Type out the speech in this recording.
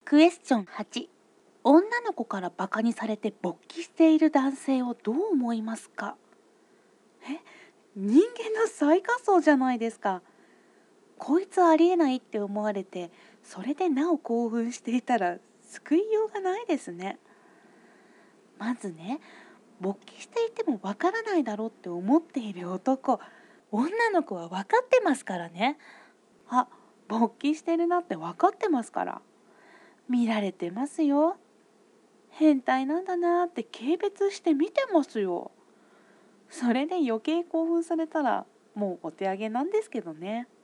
クエスチョン8、女の子からバカにされて勃起している男性をどう思いますか？人間の最下層じゃないですか。こいつありえないって思われて、それでなお興奮していたら救いようがないですね。まずね、勃起していてもわからないだろうって思っている男、女の子は分かってますからね。あ、勃起してるなって分かってますから。見られてますよ。変態なんだなって軽蔑して見てますよ。それで余計興奮されたらもうお手上げなんですけどね。